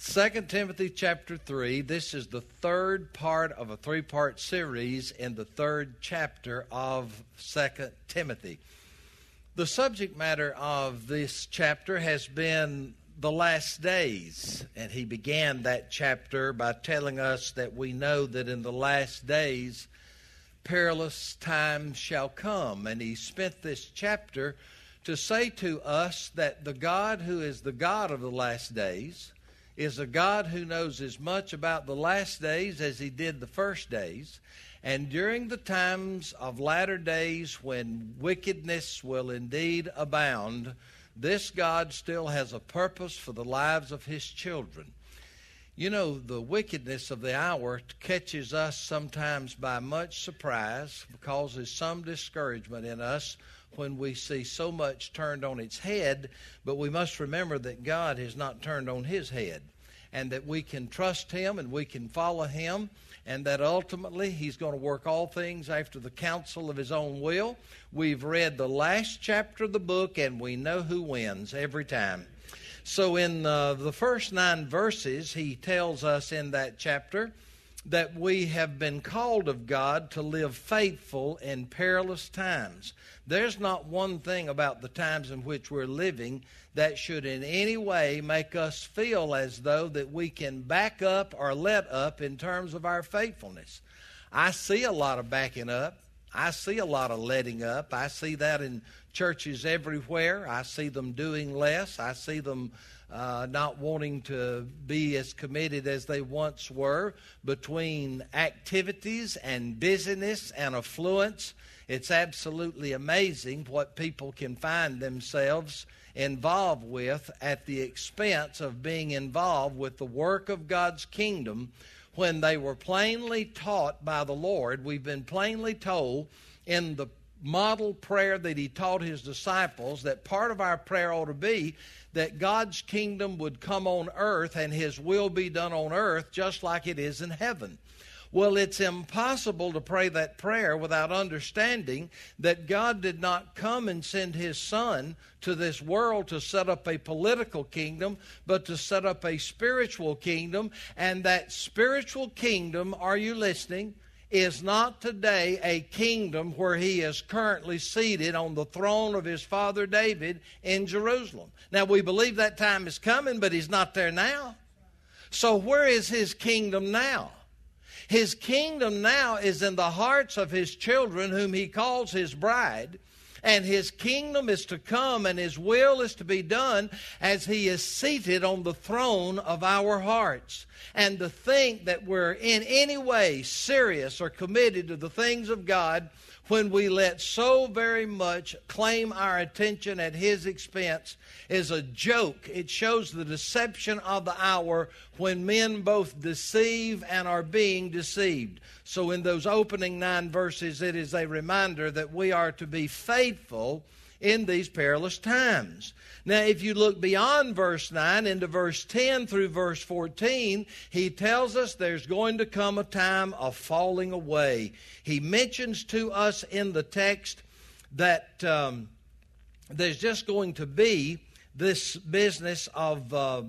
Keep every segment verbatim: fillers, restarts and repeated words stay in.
Second Timothy chapter three. This is the third part of a three-part series in the third chapter of Second Timothy. The subject matter of this chapter has been the last days, and he began that chapter by telling us that we know that in the last days perilous times shall come, and he spent this chapter to say to us that the God who is the God of the last days is a God who knows as much about the last days as he did the first days. And during the times of latter days when wickedness will indeed abound, this God still has a purpose for the lives of his children. You know, the wickedness of the hour catches us sometimes by much surprise, causes some discouragement in us when we see so much turned on its head, but we must remember that God has not turned on his head, and that we can trust him and we can follow him, and that ultimately he's going to work all things after the counsel of his own will. We've read the last chapter of the book, and we know who wins every time. So in uh, the first nine verses, he tells us in that chapter that we have been called of God to live faithful in perilous times. There's not one thing about the times in which we're living that should in any way make us feel as though that we can back up or let up in terms of our faithfulness. I see a lot of backing up. I see a lot of letting up. I see that in churches everywhere. I see them doing less. I see them uh, not wanting to be as committed as they once were. Between activities and busyness and affluence, it's absolutely amazing what people can find themselves involved with at the expense of being involved with the work of God's kingdom, when they were plainly taught by the Lord. We've been plainly told in the model prayer that he taught his disciples that part of our prayer ought to be that God's kingdom would come on earth and his will be done on earth just like it is in heaven. Well, it's impossible to pray that prayer without understanding that God did not come and send his Son to this world to set up a political kingdom, but to set up a spiritual kingdom. And that spiritual kingdom, are you listening, is not today a kingdom where he is currently seated on the throne of his father David in Jerusalem. Now, we believe that time is coming, but he's not there now. So where is his kingdom now? His kingdom now is in the hearts of his children whom he calls his bride. And his kingdom is to come and his will is to be done as he is seated on the throne of our hearts. And to think that we're in any way serious or committed to the things of God when we let so very much claim our attention at his expense is a joke. It shows the deception of the hour when men both deceive and are being deceived. So in those opening nine verses, it is a reminder that we are to be faithful in these perilous times. Now, if you look beyond verse nine into verse ten through verse fourteen, he tells us there's going to come a time of falling away. He mentions to us in the text that um, there's just going to be this business of uh,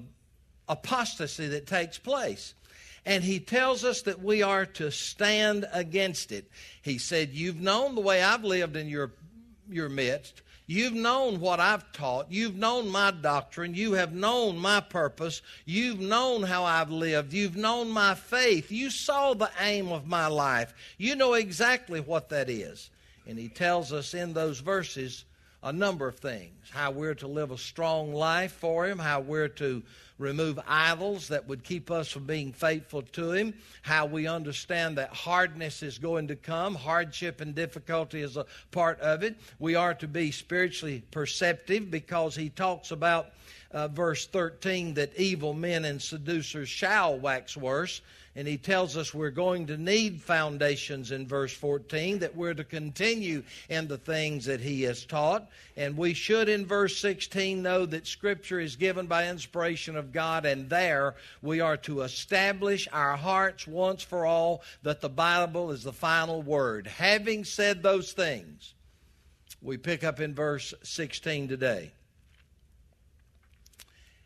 apostasy that takes place. And he tells us that we are to stand against it. He said, you've known the way I've lived in your, your midst. You've known what I've taught. You've known my doctrine. You have known my purpose. You've known how I've lived. You've known my faith. You saw the aim of my life. You know exactly what that is. And he tells us in those verses a number of things. How we're to live a strong life for him. How we're to remove idols that would keep us from being faithful to him. How we understand that hardness is going to come. Hardship and difficulty is a part of it. We are to be spiritually perceptive because he talks about uh, verse thirteen that evil men and seducers shall wax worse. And he tells us we're going to need foundations in verse fourteen, that we're to continue in the things that he has taught. And we should in verse sixteen know that Scripture is given by inspiration of God, and there we are to establish our hearts once for all that the Bible is the final word. Having said those things, we pick up in verse sixteen today.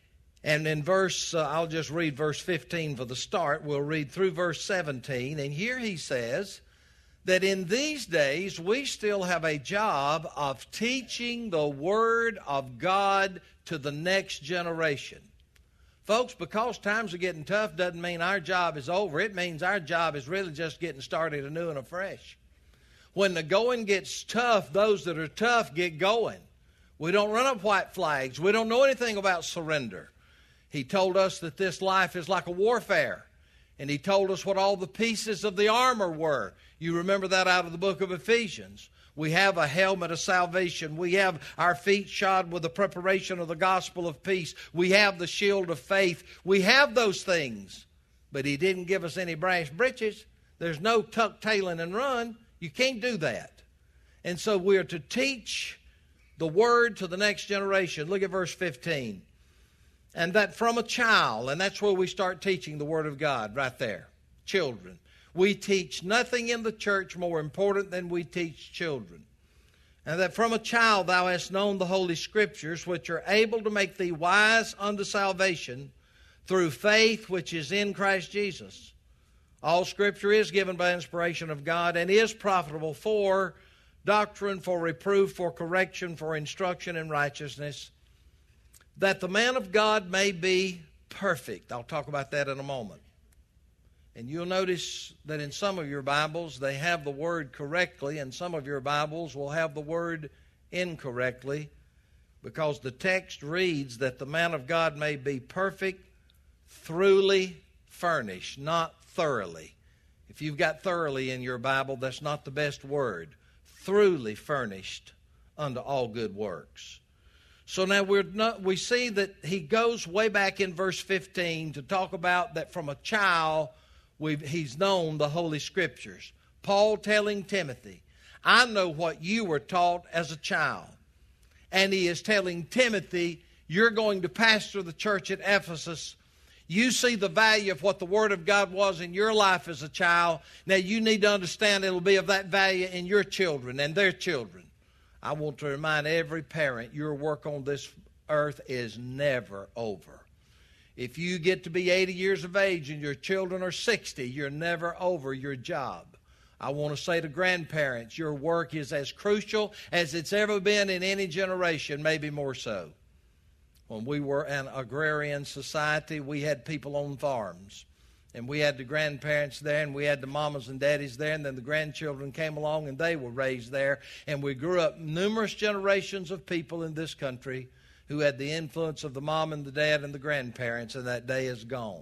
And in verse, uh, I'll just read verse fifteen for the start. We'll read through verse seventeen. And here he says that in these days we still have a job of teaching the Word of God to the next generation. Folks, because times are getting tough doesn't mean our job is over. It means our job is really just getting started anew and afresh. When the going gets tough, those that are tough get going. We don't run up white flags. We don't know anything about surrender. He told us that this life is like a warfare. And he told us what all the pieces of the armor were. You remember that out of the book of Ephesians. We have a helmet of salvation. We have our feet shod with the preparation of the gospel of peace. We have the shield of faith. We have those things. But he didn't give us any brass breeches. There's no tuck tailing and run. You can't do that. And so we are to teach the word to the next generation. Look at verse fifteen. And that from a child, and that's where we start teaching the word of God, right there. Children. We teach nothing in the church more important than we teach children. And that from a child thou hast known the Holy Scriptures, which are able to make thee wise unto salvation through faith which is in Christ Jesus. All Scripture is given by inspiration of God and is profitable for doctrine, for reproof, for correction, for instruction in righteousness, that the man of God may be perfect. I'll talk about that in a moment. And you'll notice that in some of your Bibles they have the word correctly, and some of your Bibles will have the word incorrectly, because the text reads that the man of God may be perfect, throughly furnished, not thoroughly. If you've got thoroughly in your Bible, that's not the best word. Throughly furnished unto all good works. So now we're not, we see that he goes way back in verse fifteen to talk about that from a child we've, he's known the Holy Scriptures. Paul telling Timothy, I know what you were taught as a child. And he is telling Timothy, you're going to pastor the church at Ephesus. You see the value of what the Word of God was in your life as a child. Now you need to understand it'll be of that value in your children and their children. I want to remind every parent, your work on this earth is never over. If you get to be eighty years of age and your children are sixty, you're never over your job. I want to say to grandparents, your work is as crucial as it's ever been in any generation, maybe more so. When we were an agrarian society, we had people on farms. And we had the grandparents there, and we had the mamas and daddies there, and then the grandchildren came along, and they were raised there. And we grew up numerous generations of people in this country who had the influence of the mom and the dad and the grandparents, and that day is gone.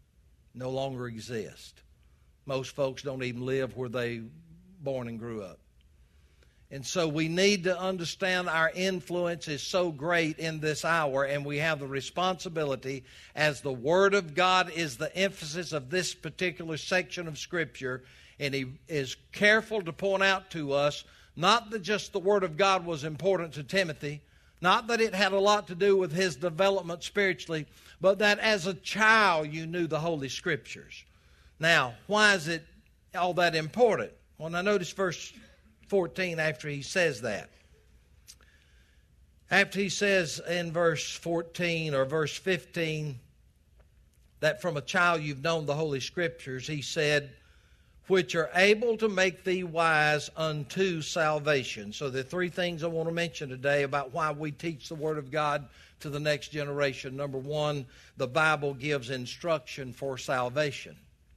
No longer exist. Most folks don't even live where they born and grew up. And so we need to understand our influence is so great in this hour, and we have the responsibility, as the Word of God is the emphasis of this particular section of Scripture, and he is careful to point out to us, not that just the Word of God was important to Timothy, not that it had a lot to do with his development spiritually, but that as a child you knew the Holy Scriptures. Now, why is it all that important? Well, now notice verse fourteen after he says that. After he says in verse fourteen or verse fifteen that from a child you've known the Holy Scriptures, he said, which are able to make thee wise unto salvation. So there are three things I want to mention today about why we teach the Word of God to the next generation. Number one, the Bible gives instruction for salvation.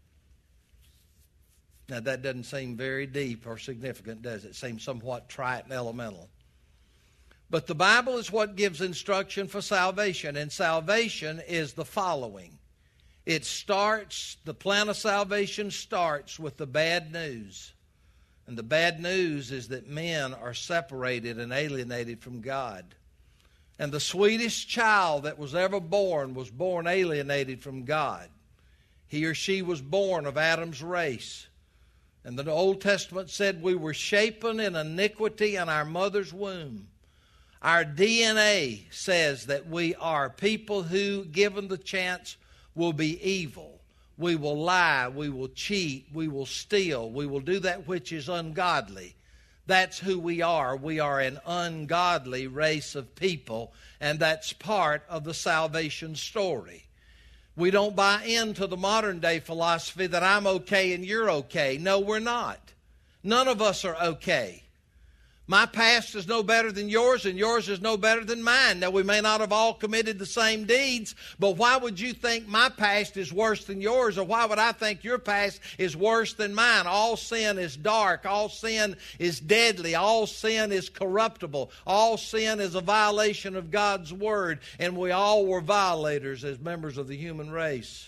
Now, that doesn't seem very deep or significant, does it? It seems somewhat trite and elemental. But the Bible is what gives instruction for salvation, and salvation is the following. It starts, the plan of salvation starts with the bad news. And the bad news is that men are separated and alienated from God. And the sweetest child that was ever born was born alienated from God. He or she was born of Adam's race. And the Old Testament said we were shapen in iniquity in our mother's womb. Our D N A says that we are people who, given the chance, will be evil. We will lie, we will cheat, we will steal, we will do that which is ungodly. That's who we are. We are an ungodly race of people, and that's part of the salvation story. We don't buy into the modern day philosophy that I'm okay and you're okay. No, we're not. None of us are okay. My past is no better than yours, and yours is no better than mine. Now, we may not have all committed the same deeds, but why would you think my past is worse than yours, or why would I think your past is worse than mine? All sin is dark. All sin is deadly. All sin is corruptible. All sin is a violation of God's Word, and we all were violators as members of the human race.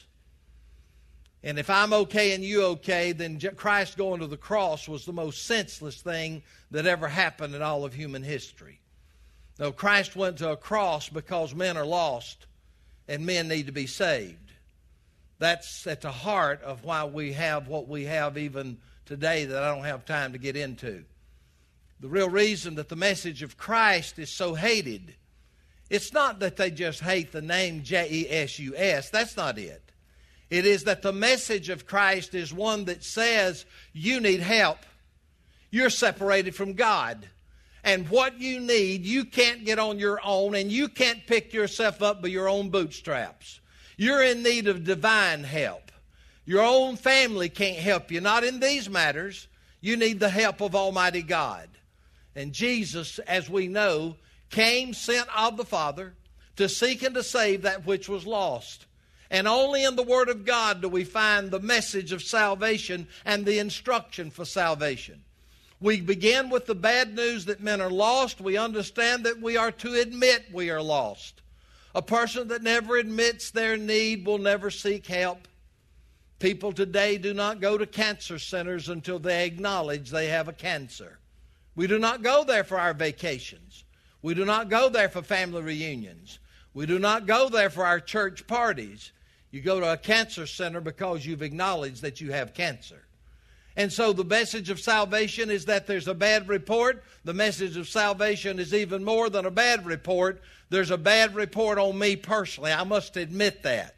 And if I'm okay and you okay, then Christ going to the cross was the most senseless thing that ever happened in all of human history. No, Christ went to a cross because men are lost and men need to be saved. That's at the heart of why we have what we have even today that I don't have time to get into. The real reason that the message of Christ is so hated, it's not that they just hate the name J E S U S. That's not it. It is that the message of Christ is one that says you need help. You're separated from God. And what you need, you can't get on your own, and you can't pick yourself up by your own bootstraps. You're in need of divine help. Your own family can't help you, not in these matters. You need the help of Almighty God. And Jesus, as we know, came sent of the Father to seek and to save that which was lost. And only in the Word of God do we find the message of salvation and the instruction for salvation. We begin with the bad news that men are lost. We understand that we are to admit we are lost. A person that never admits their need will never seek help. People today do not go to cancer centers until they acknowledge they have a cancer. We do not go there for our vacations. We do not go there for family reunions. We do not go there for our church parties. You go to a cancer center because you've acknowledged that you have cancer. And so the message of salvation is that there's a bad report. The message of salvation is even more than a bad report. There's a bad report on me personally. I must admit that.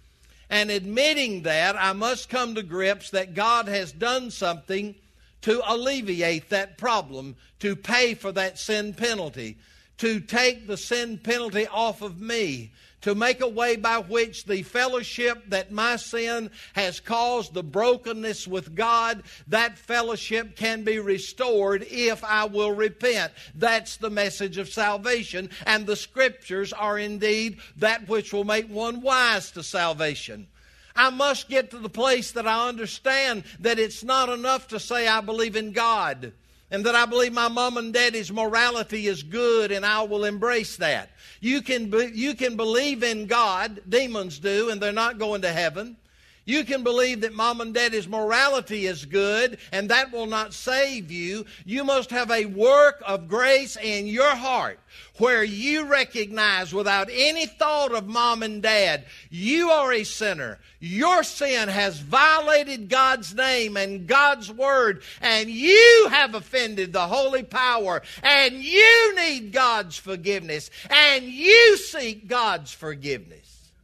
And admitting that, I must come to grips that God has done something to alleviate that problem, to pay for that sin penalty, to take the sin penalty off of me, to make a way by which the fellowship that my sin has caused, the brokenness with God, that fellowship can be restored if I will repent. That's the message of salvation, and the Scriptures are indeed that which will make one wise to salvation. I must get to the place that I understand that it's not enough to say I believe in God, and that I believe my mom and daddy's morality is good, and I will embrace that. You can, be, you can believe in God, demons do, and they're not going to heaven. You can believe that mom and daddy's morality is good, and that will not save you. You must have a work of grace in your heart where you recognize without any thought of mom and dad, you are a sinner. Your sin has violated God's name and God's word, and you have offended the holy power, and you need God's forgiveness, and you seek God's forgiveness.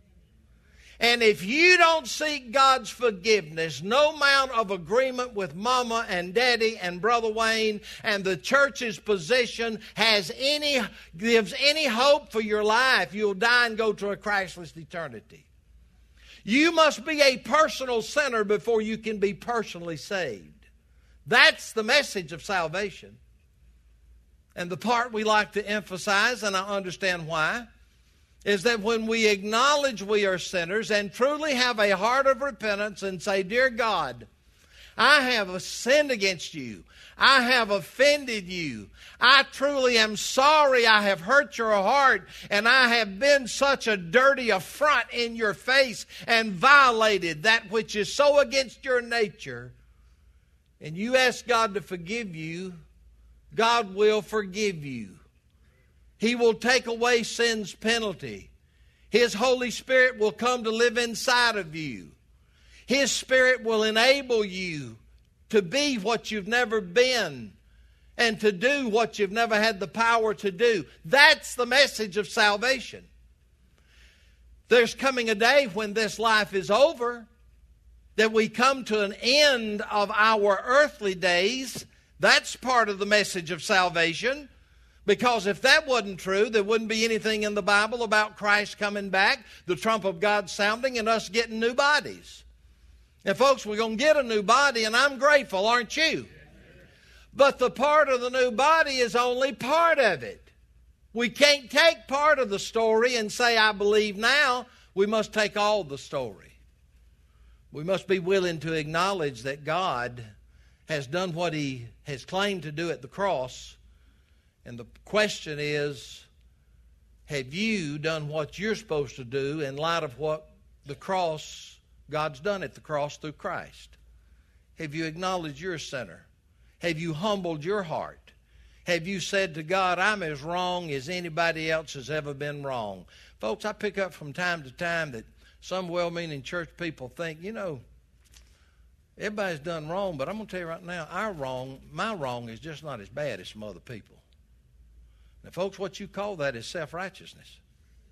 And if you don't seek God's forgiveness, no amount of agreement with Mama and Daddy and Brother Wayne and the church's position has any, gives any hope for your life. You'll die and go to a Christless eternity. You must be a personal sinner before you can be personally saved. That's the message of salvation. And the part we like to emphasize, and I understand why, is that when we acknowledge we are sinners and truly have a heart of repentance and say, Dear God, I have sinned against you. I have offended you. I truly am sorry I have hurt your heart, and I have been such a dirty affront in your face and violated that which is so against your nature. And you ask God to forgive you, God will forgive you. He will take away sin's penalty. His Holy Spirit will come to live inside of you. His Spirit will enable you to be what you've never been and to do what you've never had the power to do. That's the message of salvation. There's coming a day when this life is over, that we come to an end of our earthly days, That's part of the message of salvation. Because if that wasn't true, there wouldn't be anything in the Bible about Christ coming back, the trump of God sounding, and us getting new bodies. And folks, we're going to get a new body, and I'm grateful, aren't you? But the part of the new body is only part of it. We can't take part of the story and say, I believe now. We must take all the story. We must be willing to acknowledge that God has done what He has claimed to do at the cross. And the question is, have you done what you're supposed to do in light of what the cross, God's done at the cross through Christ? Have you acknowledged you're a sinner? Have you humbled your heart? Have you said to God, I'm as wrong as anybody else has ever been wrong? Folks, I pick up from time to time that some well-meaning church people think, you know, everybody's done wrong, but I'm going to tell you right now, our wrong, my wrong is just not as bad as some other people. Now, folks, what you call that is self-righteousness.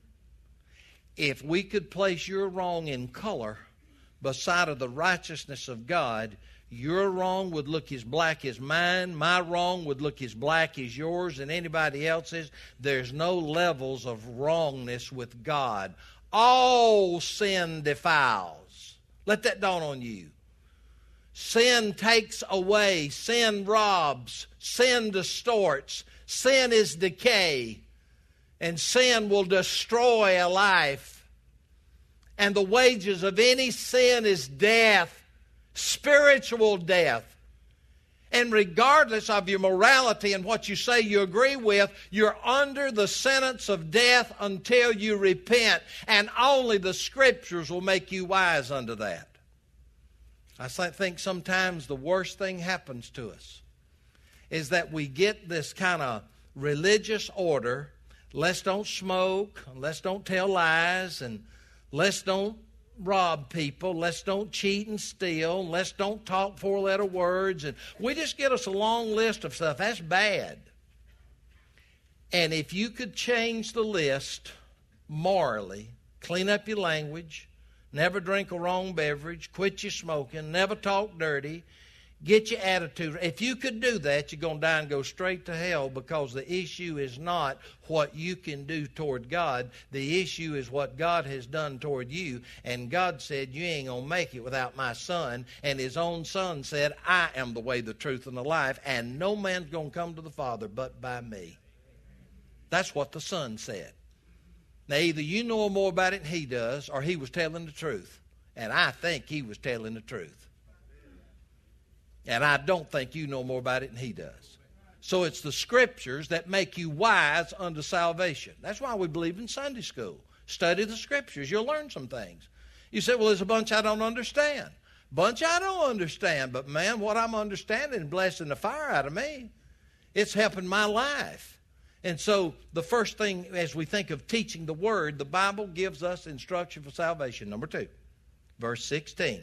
If we could place your wrong in color beside of the righteousness of God, your wrong would look as black as mine. My wrong would look as black as yours and anybody else's. There's no levels of wrongness with God. All sin defiles. Let that dawn on you. Sin takes away. Sin robs. Sin distorts. Sin is decay, and sin will destroy a life. And the wages of any sin is death, spiritual death. And regardless of your morality and what you say you agree with, you're under the sentence of death until you repent. And only the Scriptures will make you wise unto that. I think sometimes the worst thing happens to us is that we get this kind of religious order. Let's don't smoke, let's don't tell lies, and let's don't rob people, let's don't cheat and steal, let's don't talk four-letter words. And we just get us a long list of stuff. That's bad. And if you could change the list morally, clean up your language, never drink a wrong beverage, quit your smoking, never talk dirty, get your attitude. If you could do that, you're going to die and go straight to hell, because the issue is not what you can do toward God. The issue is what God has done toward you. And God said, you ain't going to make it without my Son. And His own Son said, I am the way, the truth, and the life, and no man's going to come to the Father but by me. That's what the Son said. Now, either you know more about it than He does, or He was telling the truth. And I think He was telling the truth. And I don't think you know more about it than He does. So it's the Scriptures that make you wise unto salvation. That's why we believe in Sunday school. Study the Scriptures. You'll learn some things. You say, well, there's a bunch I don't understand. Bunch I don't understand. But, man, what I'm understanding is blessing the fire out of me. It's helping my life. And so the first thing, as we think of teaching the Word, the Bible gives us instruction for salvation. Number two, verse sixteen.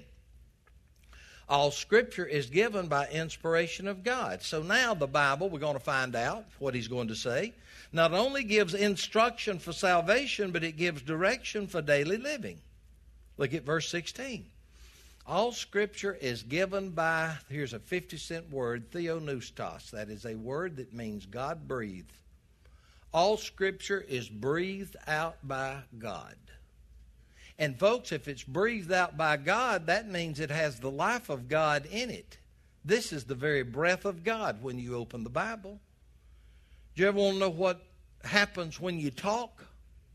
All Scripture is given by inspiration of God. So now the Bible, we're going to find out what He's going to say, not only gives instruction for salvation, but it gives direction for daily living. Look at verse sixteen. All Scripture is given by, here's a fifty cent word, theopneustos. That is a word that means God breathed. All Scripture is breathed out by God. And folks, if it's breathed out by God, that means it has the life of God in it. This is the very breath of God when you open the Bible. Do you ever want to know what happens when you talk?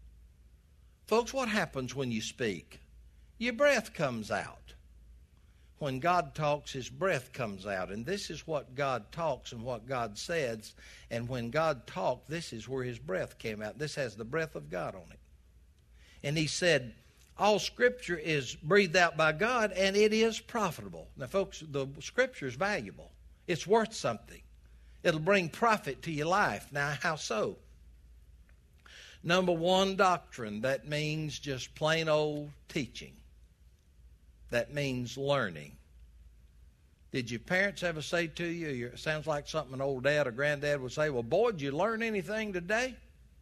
Folks, what happens when you speak? Your breath comes out. When God talks, His breath comes out. And this is what God talks and what God says. And when God talked, this is where His breath came out. This has the breath of God on it. And He said, all Scripture is breathed out by God, and it is profitable. Now, folks, the Scripture is valuable. It's worth something. It'll bring profit to your life. Now, how so? Number one, doctrine. That means just plain old teaching. That means learning. Did your parents ever say to you, it sounds like something an old dad or granddad would say, well, boy, did you learn anything today?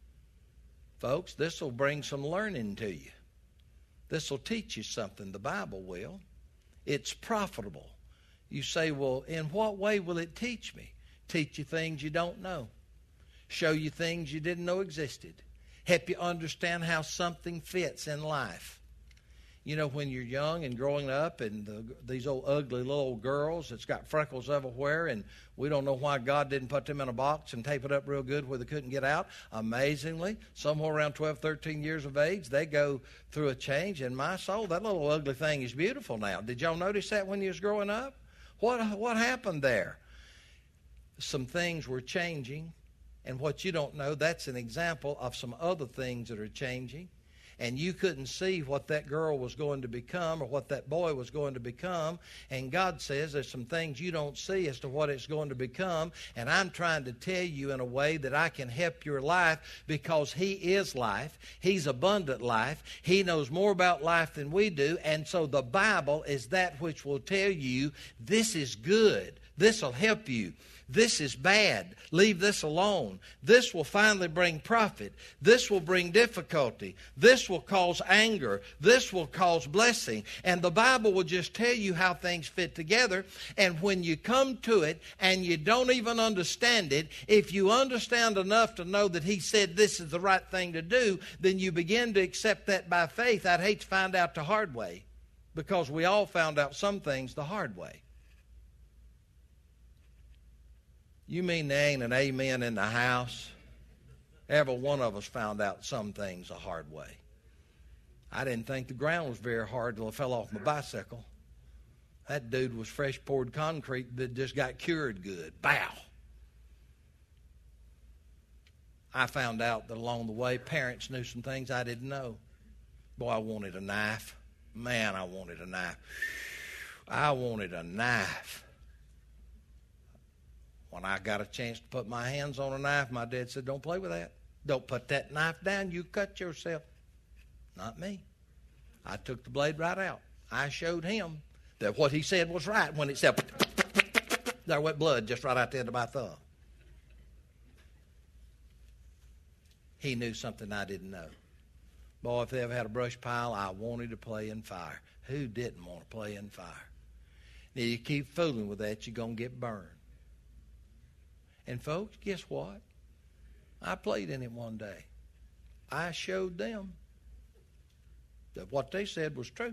Folks, this will bring some learning to you. This will teach you something. The Bible will. It's profitable. You say, well, in what way will it teach me? teach you things you don't know, show you things you didn't know existed, help you understand how something fits in life. You know, when you're young and growing up and the, these old ugly little girls that's got freckles everywhere, and we don't know why God didn't put them in a box and tape it up real good where they couldn't get out. Amazingly, somewhere around twelve, thirteen years of age, they go through a change. In my soul, that little ugly thing is beautiful now. Did y'all notice that when you was growing up? What, what happened there? Some things were changing, and what you don't know, that's an example of some other things that are changing. And you couldn't see what that girl was going to become or what that boy was going to become. And God says there's some things you don't see as to what it's going to become. And I'm trying to tell you in a way that I can help your life, because He is life. He's abundant life. He knows more about life than we do. And so the Bible is that which will tell you this is good. This will help you. This is bad. Leave this alone. This will finally bring profit. This will bring difficulty. This will cause anger. This will cause blessing. And the Bible will just tell you how things fit together. And when you come to it and you don't even understand it, if you understand enough to know that He said this is the right thing to do, then you begin to accept that by faith. I'd hate to find out the hard way, because we all found out some things the hard way. You mean there ain't an amen in the house? Every one of us found out some things a hard way. I didn't think the ground was very hard till I fell off my bicycle. That dude was fresh poured concrete that just got cured good. Bow. I found out that along the way, parents knew some things I didn't know. Boy, I wanted a knife. Man, I wanted a knife. I wanted a knife. When I got a chance to put my hands on a knife, my dad said, don't play with that. Don't put that knife down. You cut yourself. Not me. I took the blade right out. I showed him that what he said was right when it said, there went blood just right out the end of my thumb. He knew something I didn't know. Boy, if they ever had a brush pile, I wanted to play in fire. Who didn't want to play in fire? Now, you keep fooling with that, you're going to get burned. And folks, guess what? I played in it one day. I showed them that what they said was true.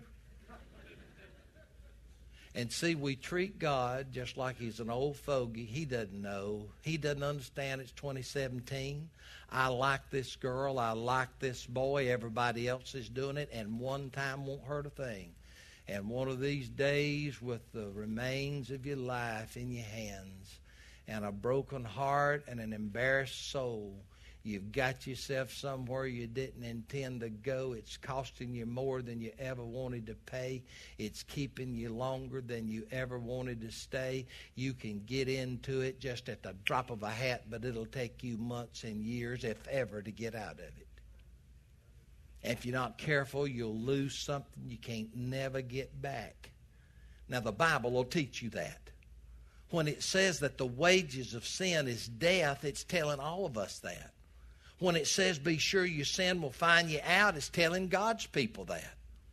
And see, we treat God just like He's an old fogey. He doesn't know. He doesn't understand it's twenty seventeen. I like this girl. I like this boy. Everybody else is doing it. And one time won't hurt a thing. And one of these days, with the remains of your life in your hands, and a broken heart and an embarrassed soul, you've got yourself somewhere you didn't intend to go. It's costing you more than you ever wanted to pay. It's keeping you longer than you ever wanted to stay. You can get into it just at the drop of a hat, but it'll take you months and years, if ever, to get out of it. And if you're not careful, you'll lose something you can't never get back. Now, the Bible will teach you that. When it says that the wages of sin is death, it's telling all of us that. When it says be sure your sin will find you out, it's telling God's people that.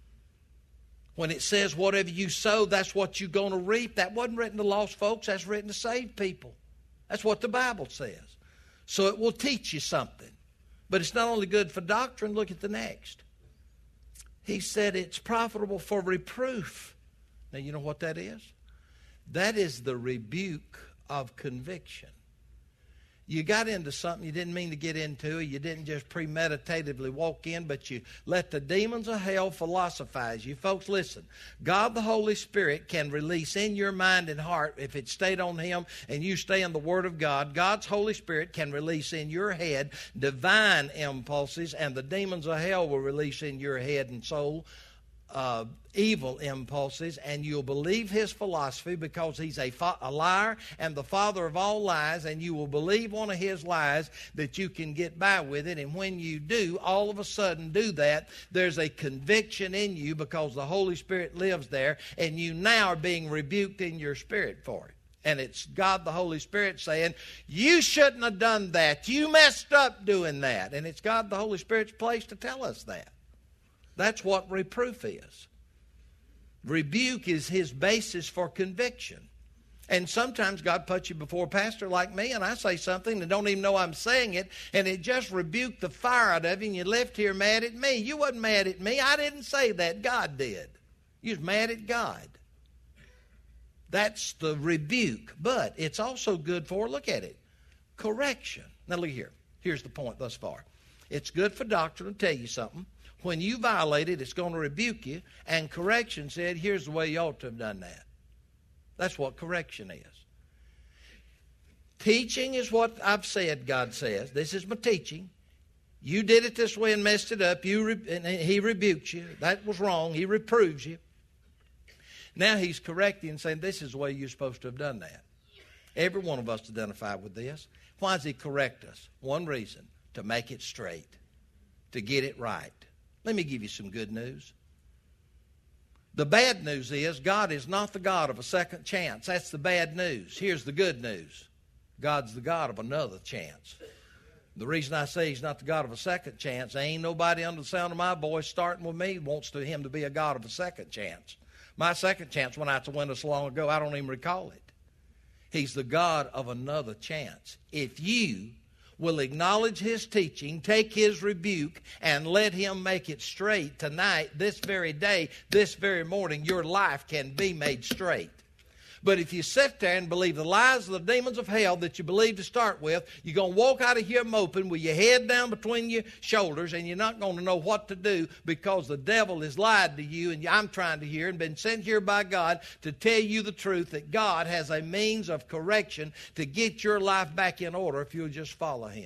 When it says whatever you sow, that's what you're going to reap, that wasn't written to lost folks, that's written to saved people. That's what the Bible says. So it will teach you something. But it's not only good for doctrine, look at the next. He said it's profitable for reproof. Now you know what that is? That is the rebuke of conviction. You got into something you didn't mean to get into. You didn't just premeditatively walk in, but you let the demons of hell philosophize you. Folks, listen. God the Holy Spirit can release in your mind and heart, if it stayed on Him and you stay in the Word of God, God's Holy Spirit can release in your head divine impulses, and the demons of hell will release in your head and soul Uh, evil impulses, and you'll believe his philosophy, because he's a, fa- a liar and the father of all lies, and you will believe one of his lies that you can get by with it. And when you do, all of a sudden do that, there's a conviction in you, because the Holy Spirit lives there, and you now are being rebuked in your spirit for it. And it's God the Holy Spirit saying, you shouldn't have done that. You messed up doing that. And it's God the Holy Spirit's place to tell us that. That's what reproof is. Rebuke is His basis for conviction. And sometimes God puts you before a pastor like me, and I say something and don't even know I'm saying it, and it just rebuked the fire out of you, and you left here mad at me. You wasn't mad at me. I didn't say that. God did. You was mad at God. That's the rebuke. But it's also good for, look at it, correction. Now look here. Here's the point thus far. It's good for doctrine to tell you something. When you violate it, it's going to rebuke you. And correction said, here's the way you ought to have done that. That's what correction is. Teaching is what I've said, God says. This is my teaching. You did it this way and messed it up. You re- and he rebukes you. That was wrong. He reproves you. Now he's correcting and saying, this is the way you're supposed to have done that. Every one of us identified with this. Why does he correct us? One reason, to make it straight, to get it right. Let me give you some good news. The bad news is God is not the God of a second chance. That's the bad news. Here's the good news. God's the God of another chance. The reason I say he's not the God of a second chance, there ain't nobody under the sound of my voice starting with me wants to him to be a God of a second chance. My second chance went out the window so long ago, I don't even recall it. He's the God of another chance. If you will acknowledge his teaching, take his rebuke, and let him make it straight tonight, this very day, this very morning, your life can be made straight. But if you sit there and believe the lies of the demons of hell that you believe to start with, you're going to walk out of here moping with your head down between your shoulders, and you're not going to know what to do because the devil has lied to you, and I'm trying to hear and been sent here by God to tell you the truth that God has a means of correction to get your life back in order if you'll just follow him.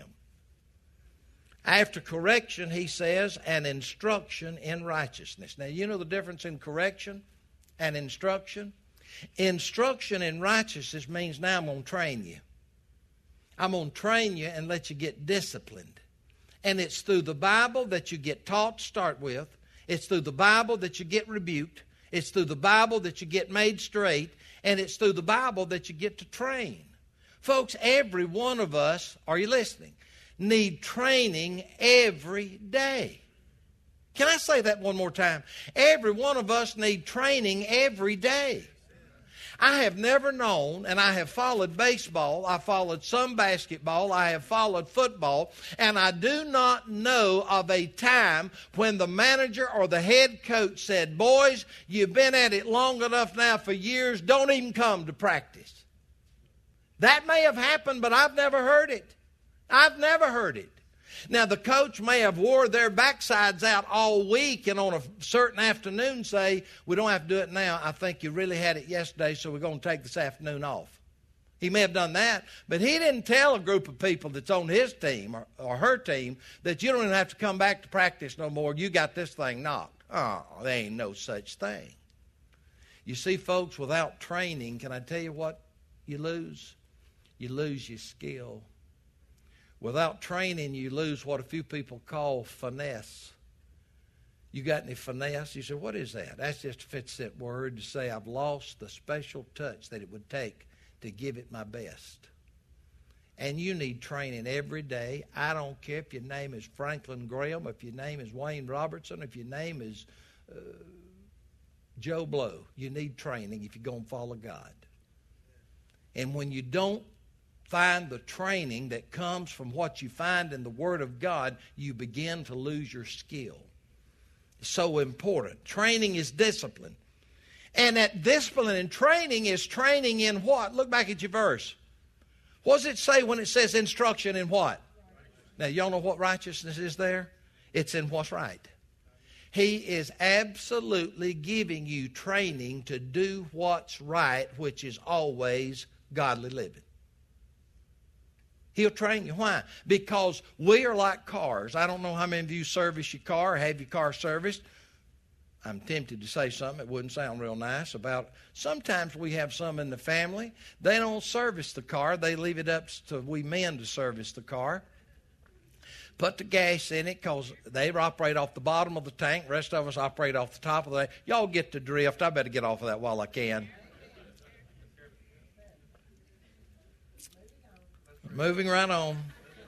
After correction, he says, an instruction in righteousness. Now, you know the difference in correction and instruction? Instruction in righteousness means now I'm going to train you. I'm going to train you and let you get disciplined. And it's through the Bible that you get taught to start with. It's through the Bible that you get rebuked. It's through the Bible that you get made straight. And it's through the Bible that you get to train. Folks, every one of us, are you listening, need training every day. Can I say that one more time? Every one of us need training every day. I have never known, and I have followed baseball, I followed some basketball, I have followed football, and I do not know of a time when the manager or the head coach said, boys, you've been at it long enough now for years, don't even come to practice. That may have happened, but I've never heard it. I've never heard it. Now, the coach may have wore their backsides out all week and on a certain afternoon say, we don't have to do it now. I think you really had it yesterday, so we're going to take this afternoon off. He may have done that, but he didn't tell a group of people that's on his team or, or her team that you don't even have to come back to practice no more. You got this thing knocked. Oh, there ain't no such thing. You see, folks, without training, can I tell you what you lose? You lose your skill. Without training, you lose what a few people call finesse. You got any finesse? You say, what is that? That's just fits that word to say I've lost the special touch that it would take to give it my best. And you need training every day. I don't care if your name is Franklin Graham, if your name is Wayne Robertson, if your name is uh, Joe Blow. You need training if you're going to follow God. And when you don't find the training that comes from what you find in the Word of God, you begin to lose your skill. It's so important. Training is discipline. And that discipline and training is training in what? Look back at your verse. What does it say when it says instruction in what? Now, y'all know what righteousness is there? It's in what's right. He is absolutely giving you training to do what's right, which is always godly living. He'll train you. Why? Because we are like cars. I don't know how many of you service your car or have your car serviced. I'm tempted to say something that wouldn't sound real nice about, sometimes we have some in the family. They don't service the car. They leave it up to we men to service the car. Put the gas in it because they operate off the bottom of the tank. The rest of us operate off the top of the tank. Y'all get the drift. I better get off of that while I can. Moving right on.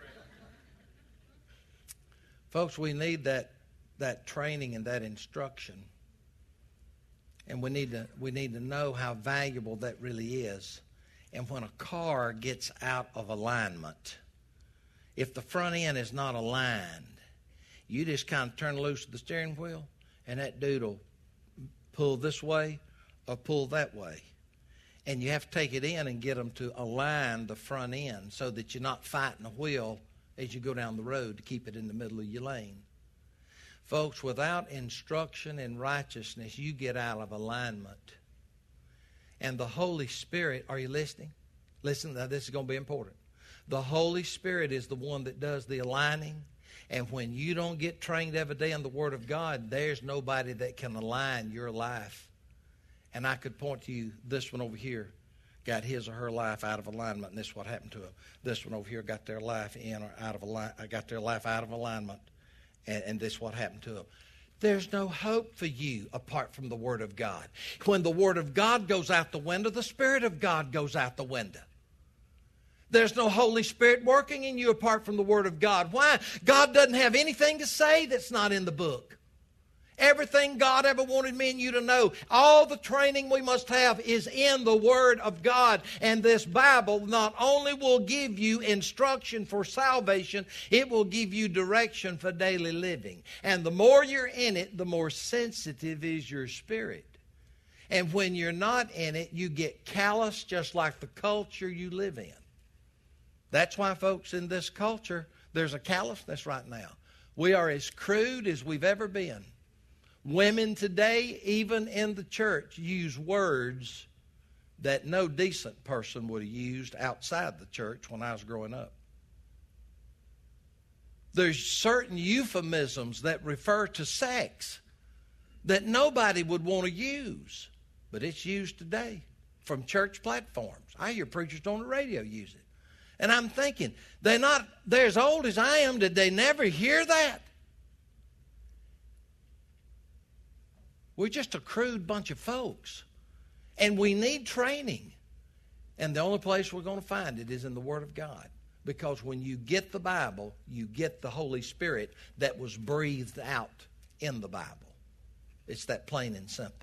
Folks, we need that that training and that instruction. And we need to we need to know how valuable that really is. And when a car gets out of alignment, if the front end is not aligned, you just kind of turn loose the steering wheel, and that dude will pull this way or pull that way. And you have to take it in and get them to align the front end so that you're not fighting the wheel as you go down the road to keep it in the middle of your lane. Folks, without instruction in righteousness, you get out of alignment. And the Holy Spirit, are you listening? Listen, now this is going to be important. The Holy Spirit is the one that does the aligning. And when you don't get trained every day in the Word of God, there's nobody that can align your life. And I could point to you, this one over here got his or her life out of alignment, and this is what happened to them. This one over here got their life in or out of alignment, got their life out of alignment, and, and this is what happened to them. There's no hope for you apart from the Word of God. When the Word of God goes out the window, the Spirit of God goes out the window. There's no Holy Spirit working in you apart from the Word of God. Why? God doesn't have anything to say that's not in the book. Everything God ever wanted me and you to know, all the training we must have is in the Word of God. And this Bible not only will give you instruction for salvation, it will give you direction for daily living. And the more you're in it, the more sensitive is your spirit. And when you're not in it, you get callous just like the culture you live in. That's why, folks, in this culture, there's a callousness right now. We are as crude as we've ever been. Women today, even in the church, use words that no decent person would have used outside the church when I was growing up. There's certain euphemisms that refer to sex that nobody would want to use, but it's used today from church platforms. I hear preachers on the radio use it. And I'm thinking, they're not, they're as old as I am. Did they never hear that? We're just a crude bunch of folks. And we need training. And the only place we're going to find it is in the Word of God. Because when you get the Bible, you get the Holy Spirit that was breathed out in the Bible. It's that plain and simple.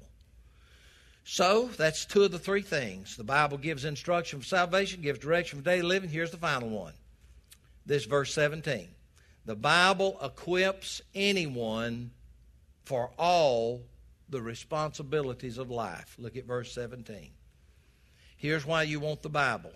So, that's two of the three things. The Bible gives instruction for salvation, gives direction for daily living. Here's the final one. This verse seventeen. The Bible equips anyone for all the responsibilities of life. Look at verse seventeen. Here's why you want the Bible.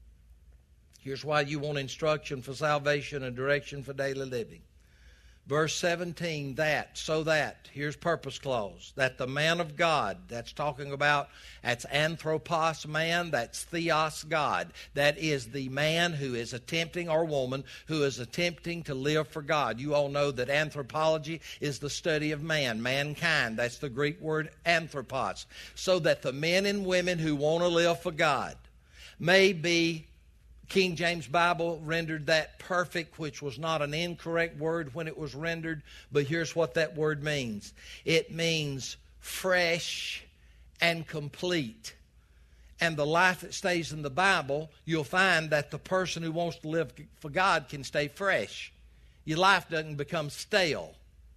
Here's why you want instruction for salvation and direction for daily living. Verse seventeen, that, so that, here's purpose clause, that the man of God, that's talking about, that's anthropos man, that's theos God. That is the man who is attempting, or woman, who is attempting to live for God. You all know that anthropology is the study of man, mankind. That's the Greek word anthropos. So that the men and women who want to live for God may be, King James Bible rendered that perfect, which was not an incorrect word when it was rendered, but here's what that word means. It means fresh and complete. And the life that stays in the Bible, you'll find that the person who wants to live for God can stay fresh. Your life doesn't become stale.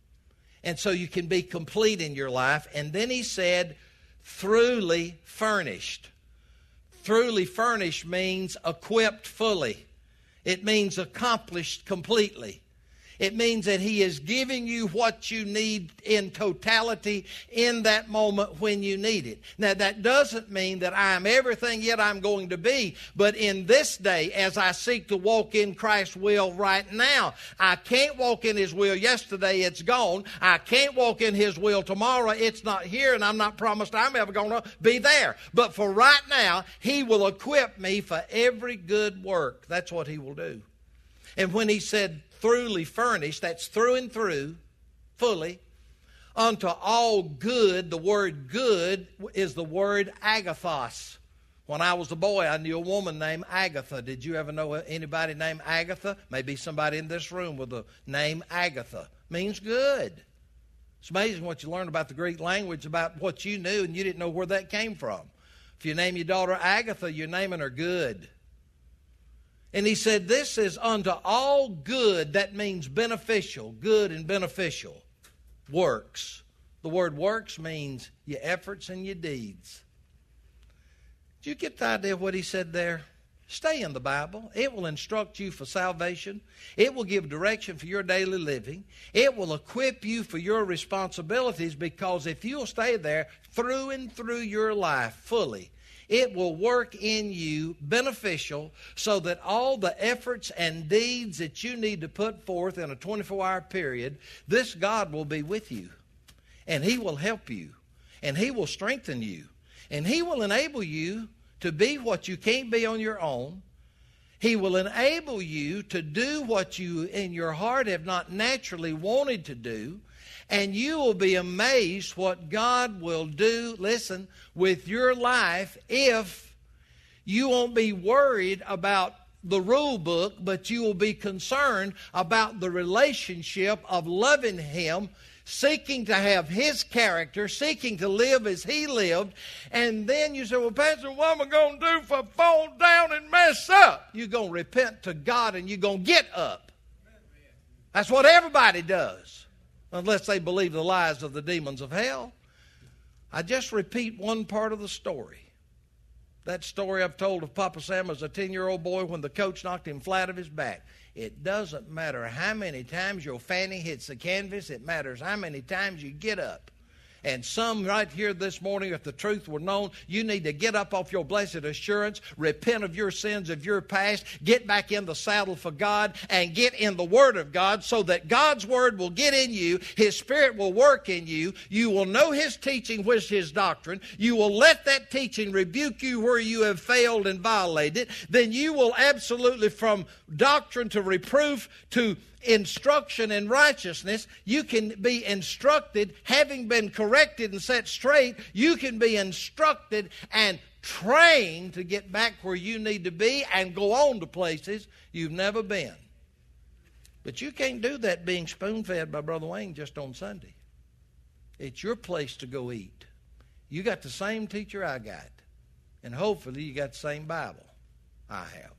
And so you can be complete in your life. And then he said, thoroughly furnished. Thoroughly furnished means equipped fully. It means accomplished completely. It means that He is giving you what you need in totality in that moment when you need it. Now, that doesn't mean that I am everything yet I'm going to be, but in this day, as I seek to walk in Christ's will right now, I can't walk in His will yesterday, it's gone. I can't walk in His will tomorrow, it's not here, and I'm not promised I'm ever going to be there. But for right now, He will equip me for every good work. That's what He will do. And when He said, thoroughly furnished, that's through and through, fully, unto all good. The word good is the word agathos. When I was a boy, I knew a woman named Agatha. Did you ever know anybody named Agatha? Maybe somebody in this room with the name Agatha. Means good. It's amazing what you learn about the Greek language, about what you knew and you didn't know where that came from. If you name your daughter Agatha, you're naming her good. And he said, this is unto all good. That means beneficial, good and beneficial works. The word works means your efforts and your deeds. Did you get the idea of what he said there? Stay in the Bible. It will instruct you for salvation. It will give direction for your daily living. It will equip you for your responsibilities, because if you'll stay there through and through your life fully, it will work in you beneficial, so that all the efforts and deeds that you need to put forth in a twenty-four hour period, this God will be with you. And He will help you. And He will strengthen you. And He will enable you to be what you can't be on your own. He will enable you to do what you in your heart have not naturally wanted to do. And you will be amazed what God will do, listen, with your life, if you won't be worried about the rule book, but you will be concerned about the relationship of loving Him, seeking to have His character, seeking to live as He lived. And then you say, well, Pastor, what am I going to do if I fall down and mess up? You're going to repent to God and you're going to get up. That's what everybody does, unless they believe the lies of the demons of hell. I just repeat one part of the story. That story I've told of Papa Sam as a ten-year-old boy when the coach knocked him flat of his back. It doesn't matter how many times your fanny hits the canvas. It matters how many times you get up. And some right here this morning, if the truth were known, you need to get up off your blessed assurance, repent of your sins of your past, get back in the saddle for God, and get in the Word of God, so that God's Word will get in you, His Spirit will work in you, you will know His teaching, which is His doctrine, you will let that teaching rebuke you where you have failed and violated, then you will absolutely, from doctrine to reproof to instruction in righteousness, you can be instructed, having been corrected and set straight, you can be instructed and trained to get back where you need to be and go on to places you've never been. But you can't do that being spoon-fed by Brother Wayne just on Sunday. It's your place to go eat. You got the same teacher I got, and hopefully you got the same Bible I have.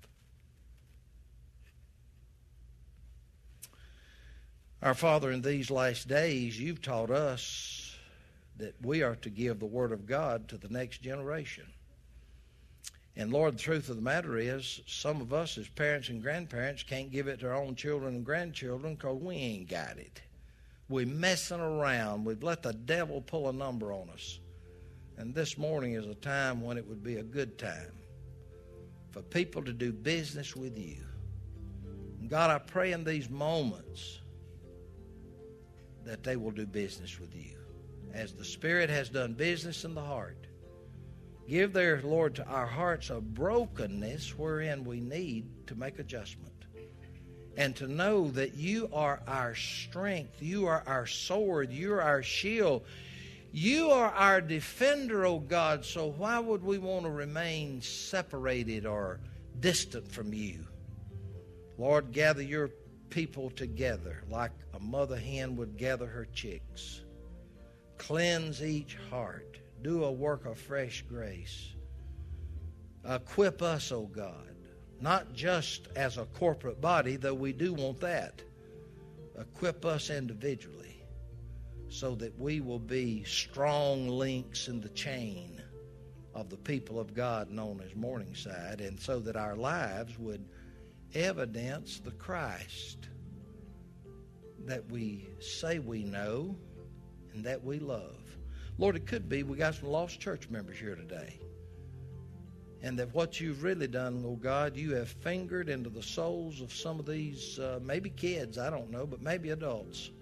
Our Father, in these last days, you've taught us that we are to give the Word of God to the next generation. And Lord, the truth of the matter is, some of us as parents and grandparents can't give it to our own children and grandchildren because we ain't got it. We're messing around. We've let the devil pull a number on us. And this morning is a time when it would be a good time for people to do business with you. And God, I pray in these moments that they will do business with you, as the Spirit has done business in the heart. Give there, Lord, to our hearts a brokenness wherein we need to make adjustment. And to know that you are our strength, you are our sword, you are our shield. You are our defender, O God, so why would we want to remain separated or distant from you? Lord, gather your people together like a mother hen would gather her chicks. Cleanse each heart. Do a work of fresh grace. Equip us, O God, not just as a corporate body, though we do want that. Equip us individually so that we will be strong links in the chain of the people of God known as Morningside, and so that our lives would evidence the Christ that we say we know and that we love. Lord, it could be we got some lost church members here today, and that what you've really done, oh God, you have fingered into the souls of some of these, uh, maybe kids, I don't know, but maybe adults.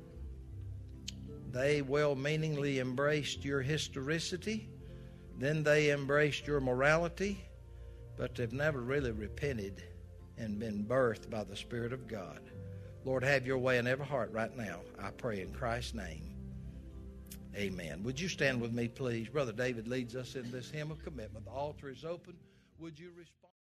They well-meaningly embraced your historicity, then they embraced your morality, but they've never really repented and been birthed by the Spirit of God. Lord, have your way in every heart right now. I pray in Christ's name. Amen. Would you stand with me, please? Brother David leads us in this hymn of commitment. The altar is open. Would you respond?